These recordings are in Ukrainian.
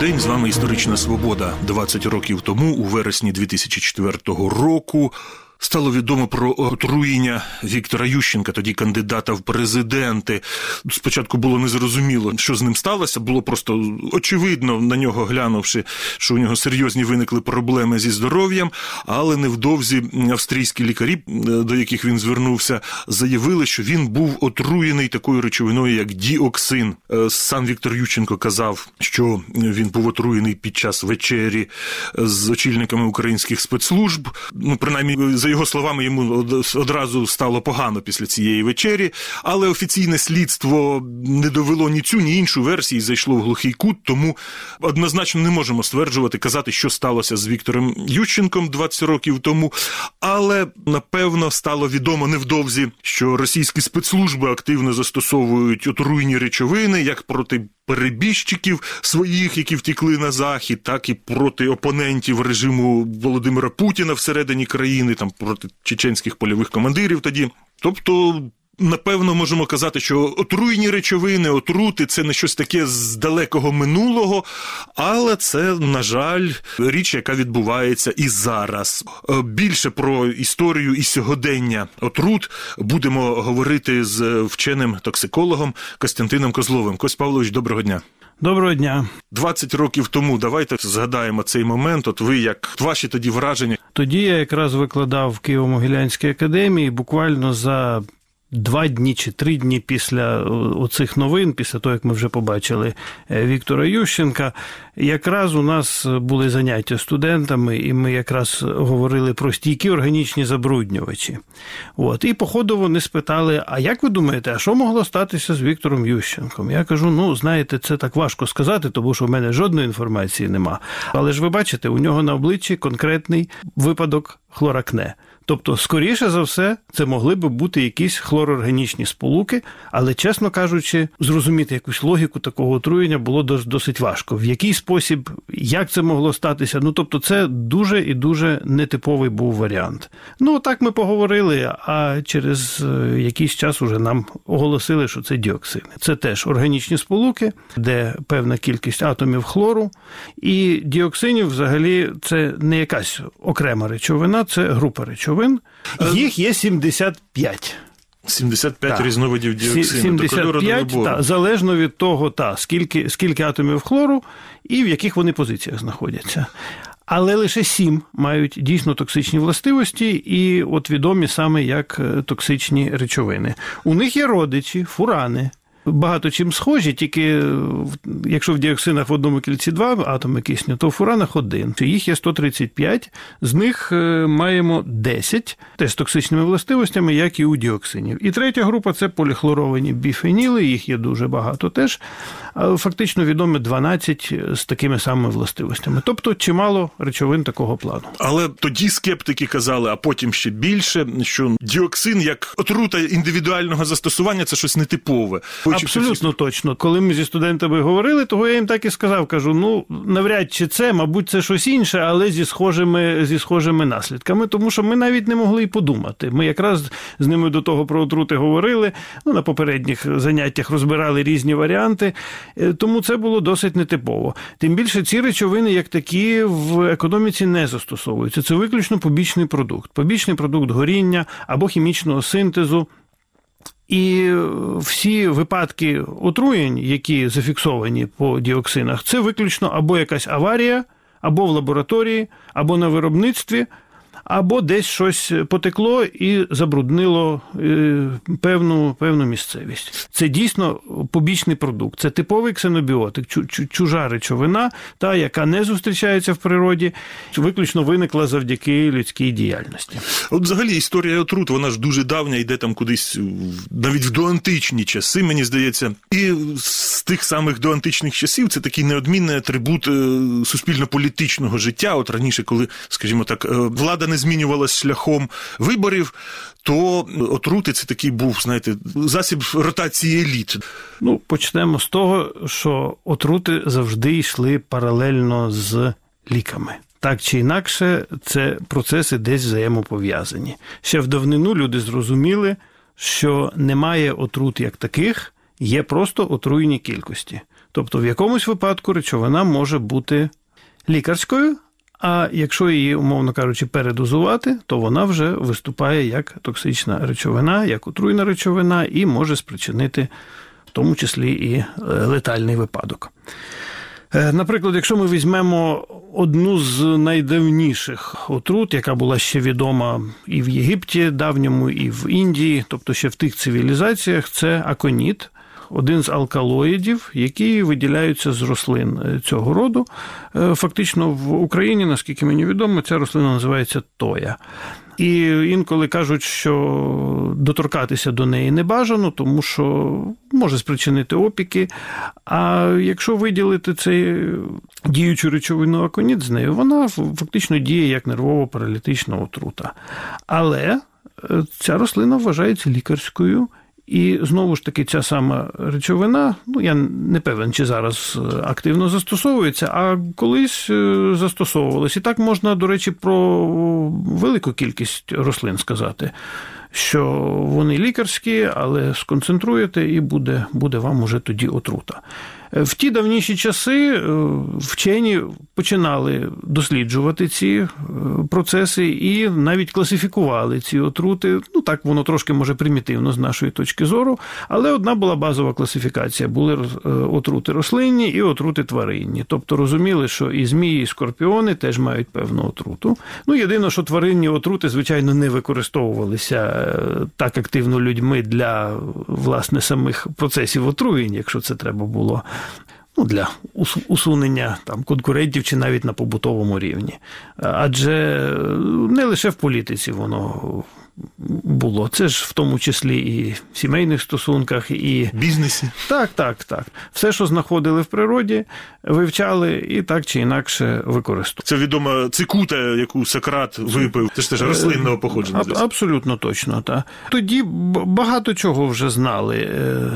день, з вами «Історична свобода». 20 років тому, у вересні 2004 року, стало відомо про отруєння Віктора Ющенка, тоді кандидата в президенти. Спочатку було незрозуміло, що з ним сталося, було просто очевидно, на нього глянувши, що у нього серйозні виникли проблеми зі здоров'ям, але невдовзі австрійські лікарі, до яких він звернувся, заявили, що він був отруєний такою речовиною, як діоксин. Сам Віктор Ющенко казав, що він був отруєний під час вечері з очільниками українських спецслужб. Принаймні, за його словами, йому одразу стало погано після цієї вечері, але офіційне слідство не довело ні цю, ні іншу версію, зайшло в глухий кут, тому однозначно не можемо стверджувати, казати, що сталося з Віктором Ющенком 20 років тому, але, напевно, стало відомо невдовзі, що російські спецслужби активно застосовують отруйні речовини, як проти перебіжчиків своїх, які втекли на Захід, так і проти опонентів режиму Володимира Путіна всередині країни, там проти чеченських польових командирів тоді. Тобто, напевно, можемо казати, що отруйні речовини, отрути – це не щось таке з далекого минулого, але це, на жаль, річ, яка відбувається і зараз. Більше про історію і сьогодення отрут будемо говорити з вченим токсикологом Костянтином Козловим. Кость Павлович, доброго дня. Доброго дня. 20 років тому, давайте згадаємо цей момент, от ви, як ваші тоді враження? Тоді я якраз викладав в Києво-Могилянській академії, буквально за 2 дні чи 3 дні після оцих новин, після того, як ми вже побачили Віктора Ющенка, якраз у нас були заняття студентами, і ми якраз говорили про стійкі органічні забруднювачі. І по ходу вони спитали, а як ви думаєте, а що могло статися з Віктором Ющенком? Я кажу, знаєте, це так важко сказати, тому що в мене жодної інформації нема. Але ж ви бачите, у нього на обличчі конкретний випадок хлоракне. Тобто, скоріше за все, це могли би бути якісь хлорорганічні сполуки, але, чесно кажучи, зрозуміти якусь логіку такого отруєння було досить важко. В який спосіб, як це могло статися? Тобто, це дуже і дуже нетиповий був варіант. Так ми поговорили, а через якийсь час уже нам оголосили, що це діоксини. Це теж органічні сполуки, де певна кількість атомів хлору, і діоксинів взагалі це не якась окрема речовина, це група речовин. Їх є 75. 75 різновидів діоксину. 75, залежно від того, скільки атомів хлору і в яких вони позиціях знаходяться. Але лише 7 мають дійсно токсичні властивості і відомі саме як токсичні речовини. У них є родичі, фурани. Багато чим схожі, тільки якщо в діоксинах в одному кільці 2 атоми кисню, то в фуранах 1. Їх є 135, з них маємо 10, теж з токсичними властивостями, як і у діоксинів. І третя група – це поліхлоровані біфеніли, їх є дуже багато теж. Фактично відомі 12 з такими самими властивостями. Тобто чимало речовин такого плану. Але тоді скептики казали, а потім ще більше, що діоксин як отрута індивідуального застосування – це щось нетипове. Абсолютно точно. Коли ми зі студентами говорили, того я їм так і сказав, кажу, навряд чи це, мабуть, це щось інше, але зі схожими наслідками, тому що ми навіть не могли й подумати. Ми якраз з ними до того про отрути говорили, на попередніх заняттях розбирали різні варіанти, тому це було досить нетипово. Тим більше ці речовини, як такі, в економіці не застосовуються. Це виключно побічний продукт горіння або хімічного синтезу. І всі випадки отруєнь, які зафіксовані по діоксинах, це виключно або якась аварія, або в лабораторії, або на виробництві, або десь щось потекло і забруднило певну місцевість. Це дійсно побічний продукт, це типовий ксенобіотик, чужа речовина, та, яка не зустрічається в природі, виключно виникла завдяки людській діяльності. От взагалі історія отрут, вона ж дуже давня, йде там кудись навіть в доантичні часи, мені здається. І з тих самих доантичних часів це такий неодмінний атрибут суспільно-політичного життя. От раніше, коли, скажімо так, влада не змінювалась шляхом виборів, то отрути – це такий був, засіб ротації еліт. Почнемо з того, що отрути завжди йшли паралельно з ліками. Так чи інакше, це процеси десь взаємопов'язані. Ще в давнину люди зрозуміли, що немає отрут як таких, є просто отруйні кількості. Тобто в якомусь випадку речовина може бути лікарською, а якщо її, умовно кажучи, передозувати, то вона вже виступає як токсична речовина, як отруйна речовина і може спричинити в тому числі і летальний випадок. Наприклад, якщо ми візьмемо одну з найдавніших отрут, яка була ще відома і в Єгипті давньому, і в Індії, тобто ще в тих цивілізаціях, це аконіт, один з алкалоїдів, які виділяються з рослин цього роду. Фактично в Україні, наскільки мені відомо, ця рослина називається тоя. І інколи кажуть, що доторкатися до неї не бажано, тому що може спричинити опіки. А якщо виділити цей діючу речовину аконіт з нею, вона фактично діє як нервово-паралітична отрута. Але ця рослина вважається лікарською. І знову ж таки ця сама речовина, я не певен, чи зараз активно застосовується, а колись застосовувалась. І так можна, до речі, про велику кількість рослин сказати, що вони лікарські, але сконцентруєте і буде вам уже тоді отрута. В ті давніші часи вчені починали досліджувати ці процеси і навіть класифікували ці отрути. Так, воно трошки, може, примітивно з нашої точки зору, але одна була базова класифікація. Були отрути рослинні і отрути тваринні. Тобто розуміли, що і змії, і скорпіони теж мають певну отруту. Єдине, що тваринні отрути, звичайно, не використовувалися так активно людьми для, власне, самих процесів отруєння, якщо це треба було. Для усунення конкурентів чи навіть на побутовому рівні. Адже не лише в політиці воно було. Це ж в тому числі і в сімейних стосунках, і в бізнесі. Так. Все, що знаходили в природі, вивчали і так чи інакше використовували. Це відома цикута, яку Сократ випив. Це ж теж рослинного походження. Абсолютно точно, так. Тоді багато чого вже знали.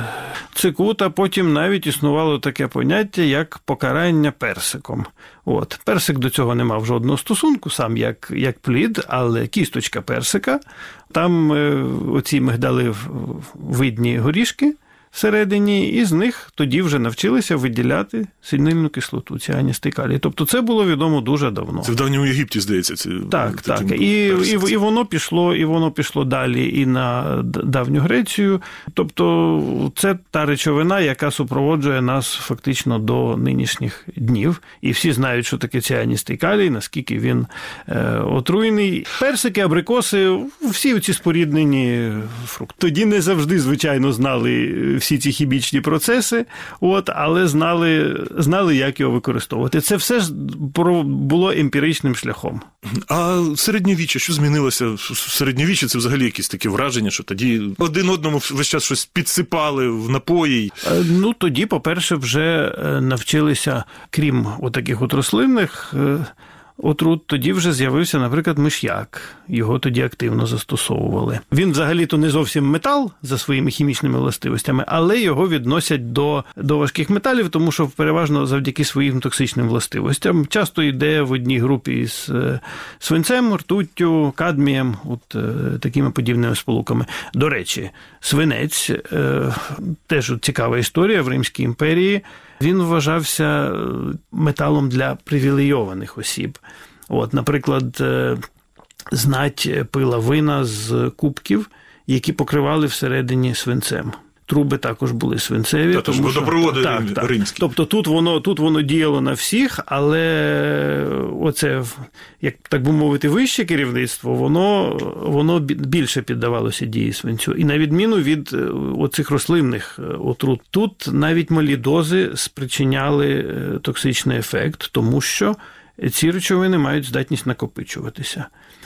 Цикута, потім навіть існувало таке поняття, як покарання персиком. Персик до цього не мав жодного стосунку, сам як плід, але кісточка персика, там оці мигдалевидні горішки всередині, і з них тоді вже навчилися виділяти синильну кислоту, ціаністий калій. Тобто це було відомо дуже давно. Це в давньому Єгипті, здається. Так. І воно пішло далі і на давню Грецію. Тобто це та речовина, яка супроводжує нас фактично до нинішніх днів. І всі знають, що таке ціаністий калій, наскільки він отруйний. Персики, абрикоси, всі ці споріднені фрукти. Тоді не завжди, звичайно, знали всі ці хімічні процеси, але знали, як його використовувати. Це все було емпіричним шляхом. А середньовіччя, що змінилося? В середньовіччі це взагалі якісь такі враження, що тоді один одному весь час щось підсипали в напої? Тоді, по-перше, вже навчилися, крім отаких рослинних отрут, тоді вже з'явився, наприклад, миш'як. Його тоді активно застосовували. Він взагалі-то не зовсім метал за своїми хімічними властивостями, але його відносять до важких металів, тому що переважно завдяки своїм токсичним властивостям. Часто йде в одній групі з свинцем, ртуттю, кадмієм, такими подібними сполуками. До речі, свинець, теж цікава історія в Римській імперії, він вважався металом для привілейованих осіб. Наприклад, знать пила вина з кубків, які покривали всередині свинцем. Труби також були свинцеві. Тож водопроводи римські. Тобто тут воно діяло на всіх, але оце, як так би мовити, вище керівництво, воно більше піддавалося дії свинцю. І на відміну від оцих рослинних отрут, тут навіть малі дози спричиняли токсичний ефект, тому що ці речовини мають здатність накопичуватися.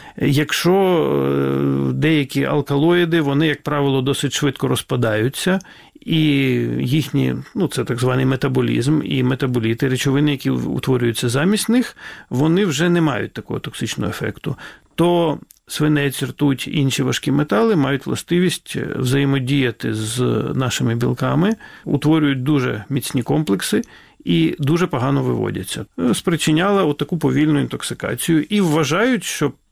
Якщо деякі алкалоїди, вони, як правило, досить швидко розпадаються, і їхні, це так званий метаболізм, і метаболіти, речовини, які утворюються замість них, вони вже не мають такого токсичного ефекту. То свинець, ртуть, інші важкі метали мають властивість взаємодіяти з нашими білками, утворюють дуже міцні комплекси, і дуже погано виводяться. Спричиняла таку повільну інтоксикацію. І вважають, що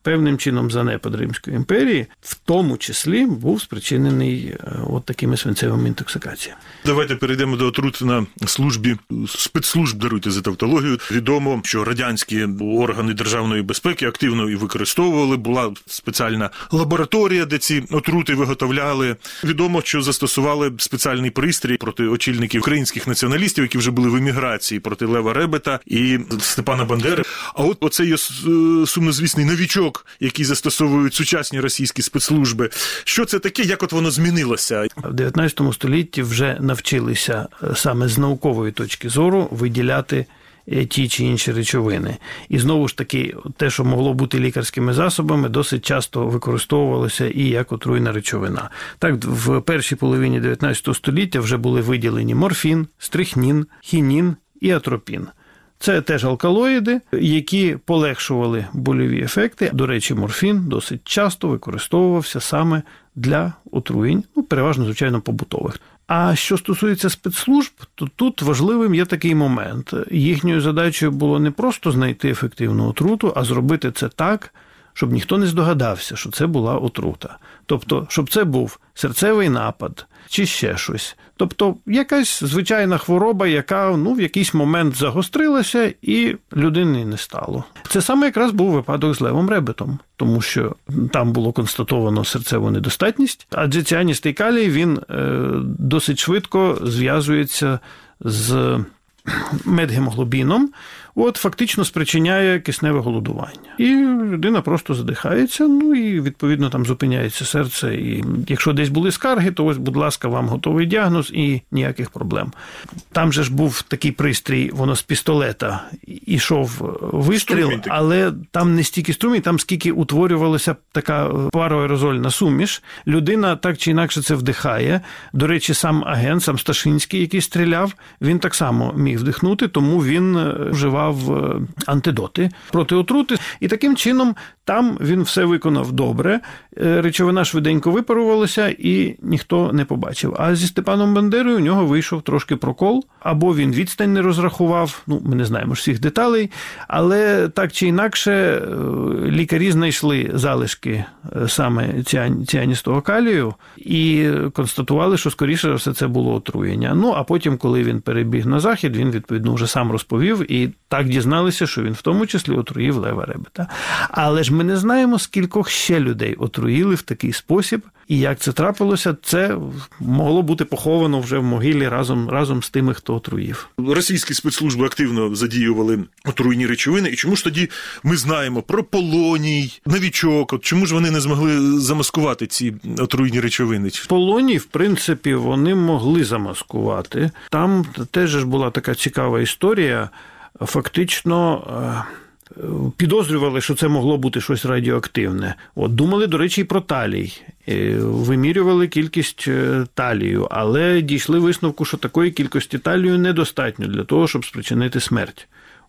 певним чином занепад Римської імперії, в тому числі був спричинений от такими свинцевими інтоксикаціями. Давайте перейдемо до отрут на службі спецслужб, даруйте за тавтологію. Відомо, що радянські органи державної безпеки активно і використовували. Була спеціальна лабораторія, де ці отрути виготовляли. Відомо, що застосували спеціальний пристрій проти очільників українських націоналістів, які вже були в еміграції, проти Лева Ребета і Степана Бандери. А от оцей є сумнозвісний новічок, який застосовують сучасні російські спецслужби. Що це таке? Як от воно змінилося? В 19 столітті вже навчилися саме з наукової точки зору виділяти ті чи інші речовини. І знову ж таки, те, що могло бути лікарськими засобами, досить часто використовувалося і як отруйна речовина. Так, в першій половині 19 століття вже були виділені морфін, стрихнін, хінін і атропін. Це теж алкалоїди, які полегшували больові ефекти. До речі, морфін досить часто використовувався саме для отруєнь, переважно, звичайно, побутових. А що стосується спецслужб, то тут важливим є такий момент. Їхньою задачею було не просто знайти ефективну отруту, а зробити це так, щоб ніхто не здогадався, що це була отрута. Тобто, щоб це був серцевий напад чи ще щось. Тобто, якась звичайна хвороба, яка в якийсь момент загострилася і людини не стало. Це саме якраз був випадок з Левом Ребетом, тому що там було констатовано серцеву недостатність, адже ціаністий калій, він досить швидко зв'язується з медгемоглобіном, фактично спричиняє кисневе голодування. І людина просто задихається, і відповідно там зупиняється серце. І якщо десь були скарги, то ось, будь ласка, вам готовий діагноз і ніяких проблем. Там же ж був такий пристрій, воно з пістолета ішов вистріл, але там не стільки струмінь, там скільки утворювалася така пароаерозольна суміш. Людина так чи інакше це вдихає. До речі, сам агент, сам Сташинський, який стріляв, він так само міг вдихнути, тому він вживав антидоти проти отрути. І таким чином там він все виконав добре, речовина швиденько випарувалася і ніхто не побачив. А зі Степаном Бандерою у нього вийшов трошки прокол, або він відстань не розрахував, ми не знаємо ж всіх деталей, але так чи інакше лікарі знайшли залишки саме ціаністого калію і констатували, що скоріше за все це було отруєння. А потім, коли він перебіг на захід, він відповідно вже сам розповів і так дізналися, що він в тому числі отруїв Лева Ребета. Але ж ми не знаємо, скількох ще людей отруїли в такий спосіб, і як це трапилося, це могло бути поховано вже в могилі разом з тими, хто отруїв. Російські спецслужби активно задіювали отруйні речовини, і чому ж тоді ми знаємо про полоній, новічок, чому ж вони не змогли замаскувати ці отруйні речовини? Полоній, в принципі, вони могли замаскувати. Там теж була така цікава історія. Фактично підозрювали, що це могло бути щось радіоактивне. Думали, до речі, і про талій. Вимірювали кількість талію, але дійшли висновку, що такої кількості талію недостатньо для того, щоб спричинити смерть.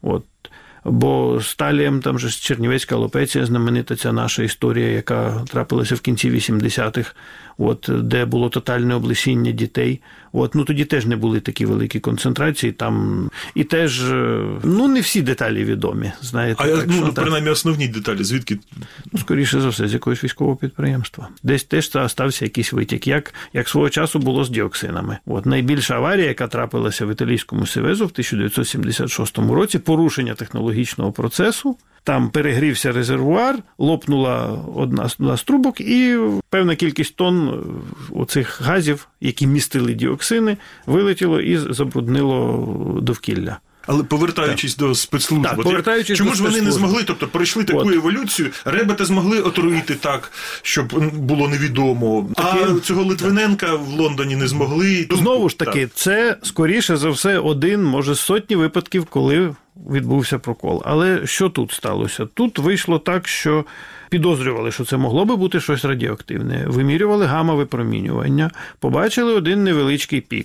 Бо з талієм, там же чернівецька алопеція, знаменита ця наша історія, яка трапилася в кінці 80-х, де було тотальне облесіння дітей. Тоді теж не були такі великі концентрації, там і теж, не всі деталі відомі, знаєте. Принаймні основні деталі, звідки? Скоріше за все, з якогось військового підприємства. Десь теж стався якийсь витік, як свого часу було з діоксинами. Найбільша аварія, яка трапилася в італійському Севезу в 1976 році, порушення технологічного процесу, там перегрівся резервуар, лопнула одна з трубок, і певна кількість тонн оцих газів, які містили діоксини, вилетіло і забруднило довкілля. Але повертаючись до спецслужб, чому ж вони не змогли, тобто пройшли таку еволюцію, Ребета змогли отруїти так, щоб було невідомо, а цього Литвиненка в Лондоні не змогли. Знову ж таки, це, скоріше за все, один, може, з сотні випадків, коли відбувся прокол. Але що тут сталося? Тут вийшло так, що підозрювали, що це могло би бути щось радіоактивне, вимірювали гамма-випромінювання, побачили один невеличкий пік.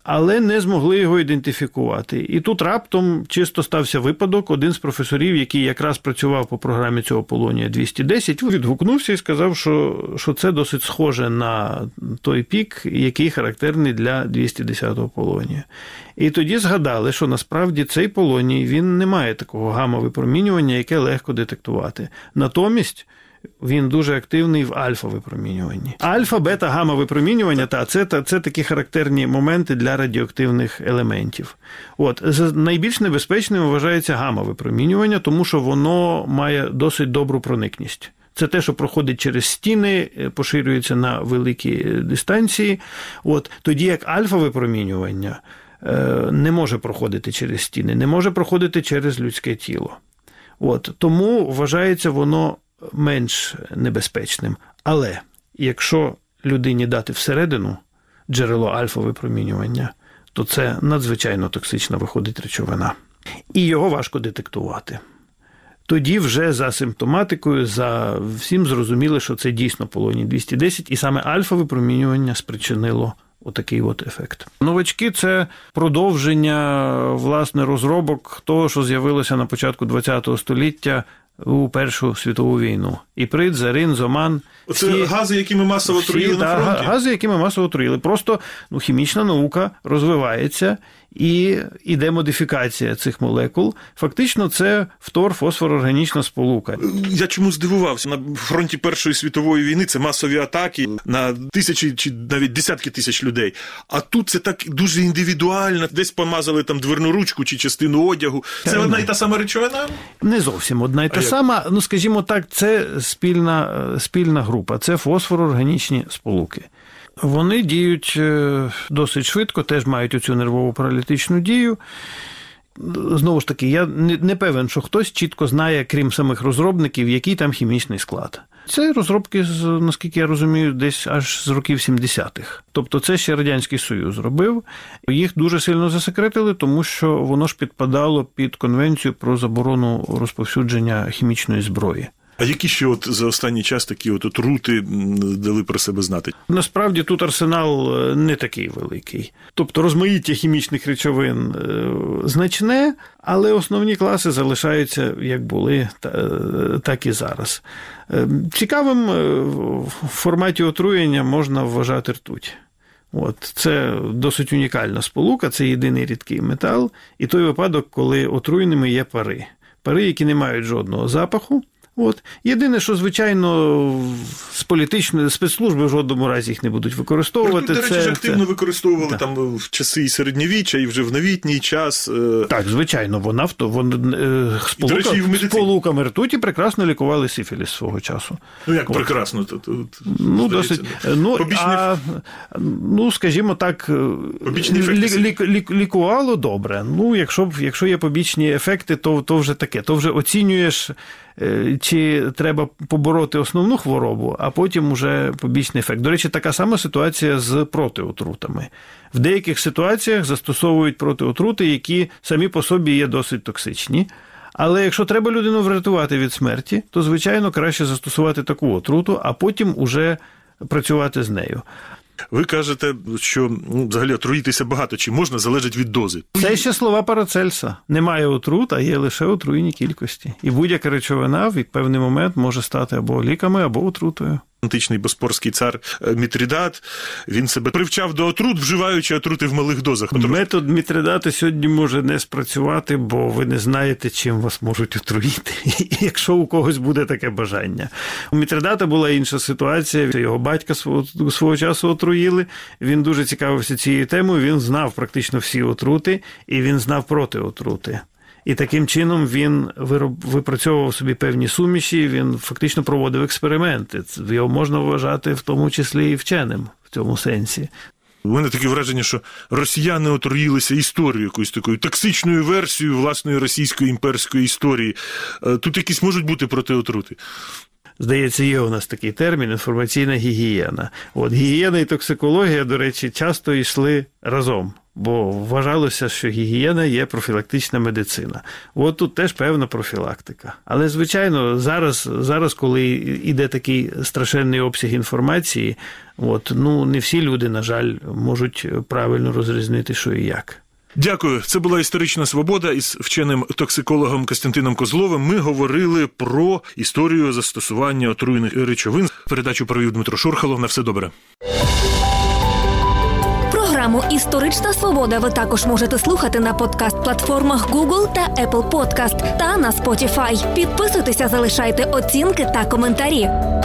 але не змогли його ідентифікувати. І тут раптом чисто стався випадок. Один з професорів, який якраз працював по програмі цього полонія-210, відгукнувся і сказав, що це досить схоже на той пік, який характерний для 210-го полонія. І тоді згадали, що насправді цей полоній, він не має такого гамма-випромінювання, яке легко детектувати. Натомість він дуже активний в альфа-випромінюванні. Альфа, бета, гамма-випромінювання – це такі характерні моменти для радіоактивних елементів. Найбільш небезпечним вважається гамма-випромінювання, тому що воно має досить добру проникність. Це те, що проходить через стіни, поширюється на великі дистанції. Тоді як альфа-випромінювання не може проходити через стіни, не може проходити через людське тіло. Тому вважається воно менш небезпечним. Але якщо людині дати всередину джерело альфа-випромінювання, то це надзвичайно токсична виходить речовина. І його важко детектувати. Тоді вже за симптоматикою, за всім зрозуміли, що це дійсно полоній-210, і саме альфа-випромінювання спричинило отакий ефект. Новачки – це продовження, власне, розробок того, що з'явилося на початку ХХ століття у Першу світову війну. Іприт, зарин, зоман. Це гази, які ми масово труїли на фронті? Гази, які ми масово труїли. Просто хімічна наука розвивається, і йде модифікація цих молекул. Фактично, це фтор-фосфорорганічна сполука. Я чому здивувався? На фронті Першої світової війни це масові атаки на тисячі чи навіть десятки тисяч людей. А тут це так дуже індивідуально. Десь помазали там дверну ручку чи частину одягу. Це одна і та сама речовина? Не зовсім одна і та сама. Скажімо так, це спільна група. Це фосфорорганічні сполуки. Вони діють досить швидко, теж мають оцю нервово-паралітичну дію. Знову ж таки, я не певен, що хтось чітко знає, крім самих розробників, який там хімічний склад. Це розробки, наскільки я розумію, десь аж з років 70-х. Тобто це ще Радянський Союз робив. Їх дуже сильно засекретили, тому що воно ж підпадало під Конвенцію про заборону розповсюдження хімічної зброї. А які ще за останній час такі отрути дали про себе знати? Насправді тут арсенал не такий великий. Тобто розмаїття хімічних речовин значне, але основні класи залишаються як були, так і зараз. Цікавим в форматі отруєння можна вважати ртуть. Це досить унікальна сполука, це єдиний рідкий метал, і той випадок, коли отруєними є пари. Пари, які не мають жодного запаху. Єдине, що, звичайно, з політичної спецслужби в жодному разі їх не будуть використовувати. До речі, ж активно використовували там в часи і середньовіччя, і вже в новітній час. Так, звичайно, сполуками ртуті прекрасно лікували сифіліс свого часу. Як прекрасно? Досить. Скажімо так, лікувало добре. Якщо є побічні ефекти, то вже таке. То вже оцінюєш, чи треба побороти основну хворобу, а потім уже побічний ефект. До речі, така сама ситуація з протиотрутами. В деяких ситуаціях застосовують протиотрути, які самі по собі є досить токсичні. Але якщо треба людину врятувати від смерті, то, звичайно, краще застосувати таку отруту, а потім уже працювати з нею. Ви кажете, що взагалі отруїтися багато чи можна, залежить від дози. Це ще слова Парацельса. Немає отрут, а є лише отруєні кількості. І будь-яка речовина в певний момент може стати або ліками, або отрутою. Античний боспорський цар Мітридат, він себе привчав до отрут, вживаючи отрути в малих дозах. Метод Мітридата сьогодні може не спрацювати, бо ви не знаєте, чим вас можуть отруїти, якщо у когось буде таке бажання. У Мітридата була інша ситуація, його батька свого часу отруїли, він дуже цікавився цією темою, він знав практично всі отрути, і він знав протиотрути. І таким чином він випрацьовував собі певні суміші, він фактично проводив експерименти. Його можна вважати в тому числі і вченим в цьому сенсі. У мене таке враження, що росіяни отруїлися історією, якоюсь такою токсичною версією власної російської імперської історії. Тут якісь можуть бути протиотрути? Здається, є у нас такий термін – інформаційна гігієна. Гігієна і токсикологія, до речі, часто йшли разом. бо вважалося, що гігієна є профілактична медицина. От тут теж певна профілактика. Але, звичайно, зараз коли йде такий страшенний обсяг інформації, не всі люди, на жаль, можуть правильно розрізнити, що і як. Дякую. Це була «Історична свобода» із вченим токсикологом Костянтином Козловим. Ми говорили про історію застосування отруйних речовин. Передачу провів Дмитро Шурхало. На все добре. Програму «Історична свобода» ви також можете слухати на подкаст-платформах Google та Apple Podcast та на Spotify. Підписуйтеся, залишайте оцінки та коментарі.